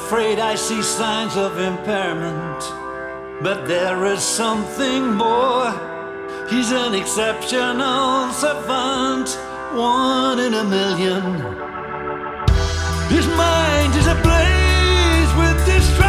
afraid I see signs of impairment, but there is something more. He's an exceptional savant, one in a million. His mind is ablaze with distraction.